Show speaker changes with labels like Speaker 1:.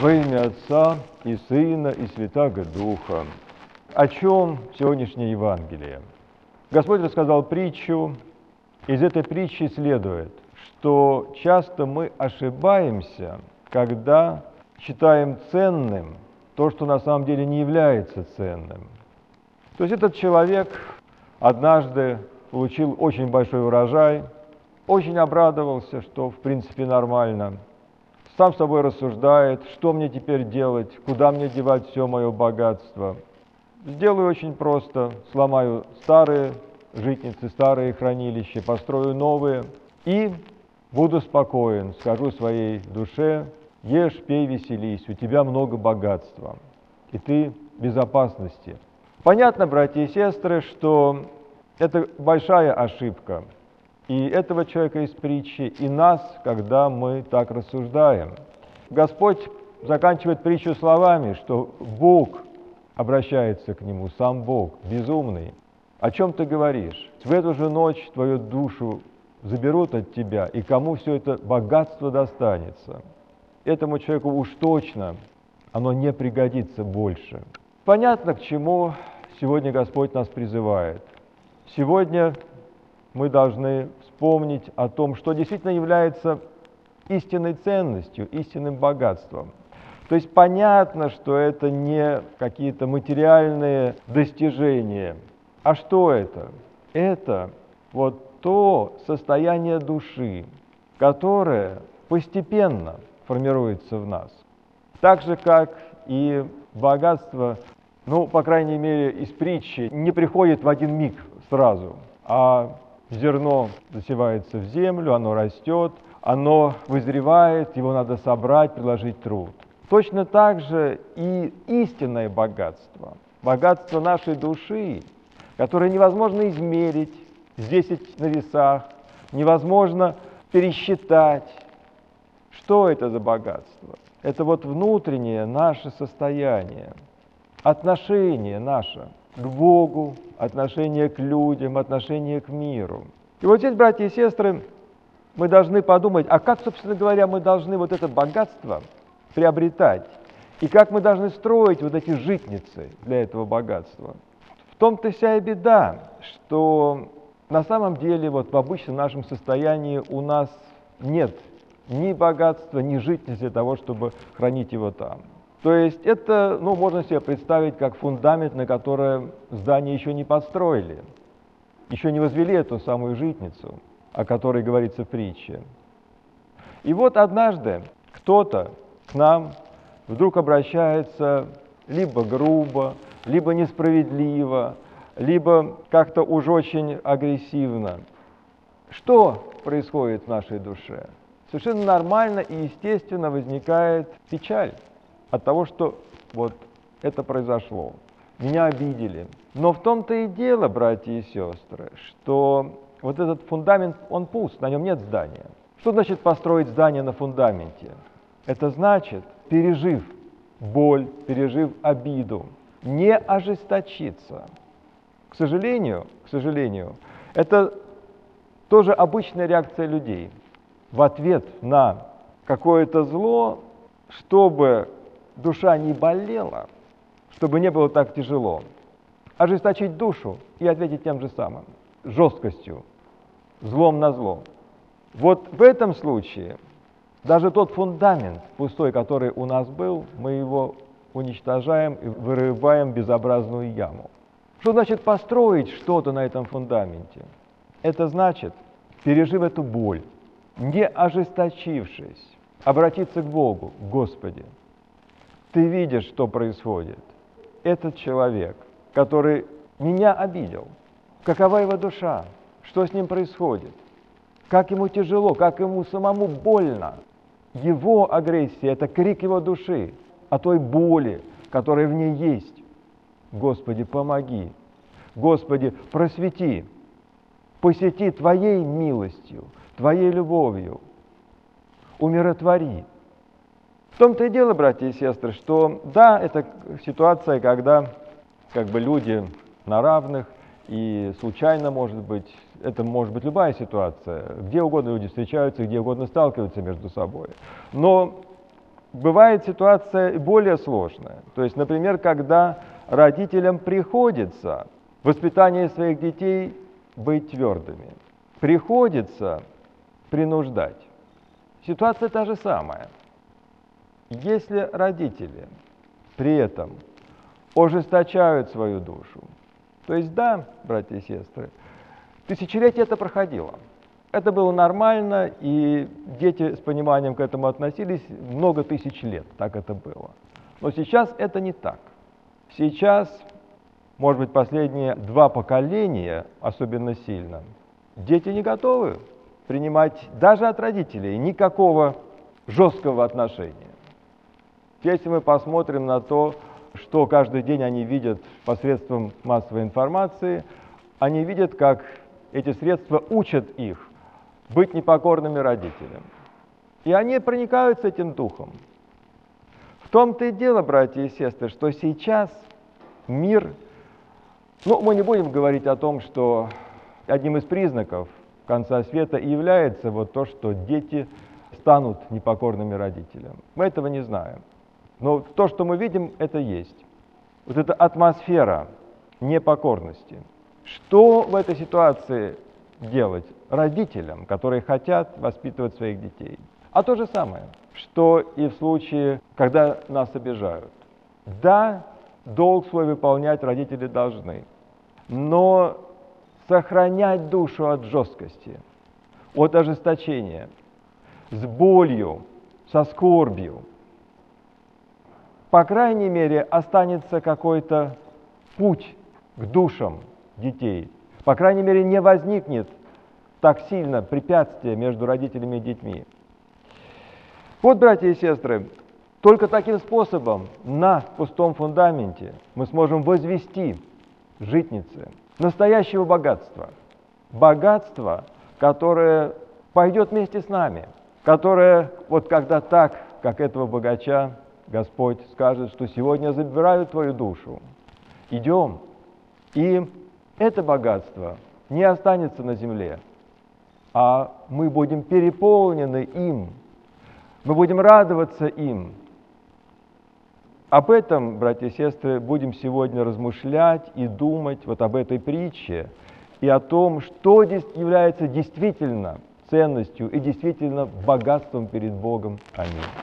Speaker 1: Во имя Отца и Сына и Святаго Духа. О чем сегодняшнее Евангелие? Господь рассказал притчу. Из этой притчи следует, что часто мы ошибаемся, когда считаем ценным то, что на самом деле не является ценным. То есть этот человек однажды получил очень большой урожай, очень обрадовался, что в принципе нормально. Сам с собой рассуждает, что мне теперь делать, куда мне девать все мое богатство. Сделаю очень просто, сломаю старые житницы, старые хранилища, построю новые и буду спокоен, скажу своей душе: ешь, пей, веселись, у тебя много богатства, и ты в безопасности. Понятно, братья и сестры, что это большая ошибка и этого человека из притчи, и нас, когда мы так рассуждаем. Господь заканчивает притчу словами, что Бог обращается к нему, сам Бог, безумный. О чем ты говоришь? В эту же ночь твою душу заберут от тебя, и кому все это богатство достанется? Этому человеку уж точно оно не пригодится больше. Понятно, к чему сегодня Господь нас призывает. Сегодня мы должны вспомнить о том, что действительно является истинной ценностью, истинным богатством. То есть понятно, что это не какие-то материальные достижения. А что это? Это вот то состояние души, которое постепенно формируется в нас. Так же, как и богатство, по крайней мере, из притчи, не приходит в один миг сразу, а зерно засевается в землю, оно растет, оно вызревает, его надо собрать, приложить труд. Точно так же и истинное богатство, богатство нашей души, которое невозможно измерить, взвесить на весах, невозможно пересчитать. Что это за богатство? Это вот внутреннее наше состояние, отношение наше к Богу, отношение к людям, отношение к миру. И вот здесь, братья и сестры, мы должны подумать, а как, собственно говоря, мы должны вот это богатство приобретать, и как мы должны строить вот эти житницы для этого богатства. В том-то вся и беда, что на самом деле вот в обычном нашем состоянии у нас нет ни богатства, ни житниц для того, чтобы хранить его там. То есть это, можно себе представить как фундамент, на который здание еще не построили, еще не возвели эту самую житницу, о которой говорится в притче. И вот однажды кто-то к нам вдруг обращается либо грубо, либо несправедливо, либо как-то уж очень агрессивно. Что происходит в нашей душе? Совершенно нормально и естественно возникает печаль от того, что вот это произошло. Меня обидели. Но в том-то и дело, братья и сестры, что вот этот фундамент, он пуст, на нем нет здания. Что значит построить здание на фундаменте? Это значит, пережив боль, пережив обиду, не ожесточиться. К сожалению, это тоже обычная реакция людей. В ответ на какое-то зло, чтобы душа не болела, чтобы не было так тяжело, ожесточить душу и ответить тем же самым, жесткостью, злом на зло. Вот в этом случае даже тот фундамент пустой, который у нас был, мы его уничтожаем и вырываем безобразную яму. Что значит построить что-то на этом фундаменте? Это значит, пережив эту боль, не ожесточившись, обратиться к Богу: Господи, Ты видишь, что происходит. Этот человек, который меня обидел, какова его душа, что с ним происходит, как ему тяжело, как ему самому больно. Его агрессия – это крик его души о той боли, которая в ней есть. Господи, помоги. Господи, просвети, посети Твоей милостью, Твоей любовью, умиротвори. В том-то и дело, братья и сестры, что да, это ситуация, когда люди на равных, и случайно может быть, это может быть любая ситуация, где угодно люди встречаются, где угодно сталкиваются между собой. Но бывает ситуация более сложная. То есть, например, когда родителям приходится в воспитании своих детей быть твердыми, приходится принуждать. Ситуация та же самая. Если родители при этом ожесточают свою душу, то есть да, братья и сестры, тысячелетия это проходило. Это было нормально, и дети с пониманием к этому относились много тысяч лет, так это было. Но сейчас это не так. Сейчас, может быть, последние 2 поколения, особенно сильно, дети не готовы принимать даже от родителей никакого жесткого отношения. Если мы посмотрим на то, что каждый день они видят посредством массовой информации, они видят, как эти средства учат их быть непокорными родителям. И они проникаются этим духом. В том-то и дело, братья и сестры, что сейчас мир, мы не будем говорить о том, что одним из признаков конца света и является вот то, что дети станут непокорными родителям. Мы этого не знаем. Но то, что мы видим, это есть. Вот эта атмосфера непокорности. Что в этой ситуации делать родителям, которые хотят воспитывать своих детей? А то же самое, что и в случае, когда нас обижают. Да, долг свой выполнять родители должны, но сохранять душу от жесткости, от ожесточения, с болью, со скорбью. По крайней мере, останется какой-то путь к душам детей. По крайней мере, не возникнет так сильно препятствия между родителями и детьми. Вот, братья и сестры, только таким способом на пустом фундаменте мы сможем возвести житницы настоящего богатства. Богатство, которое пойдет вместе с нами, которое, вот когда так, как этого богача, Господь скажет, что сегодня я забираю твою душу, идем. И это богатство не останется на земле, а мы будем переполнены им, мы будем радоваться им. Об этом, братья и сестры, будем сегодня размышлять и думать вот об этой притче и о том, что является действительно ценностью и действительно богатством перед Богом. Аминь.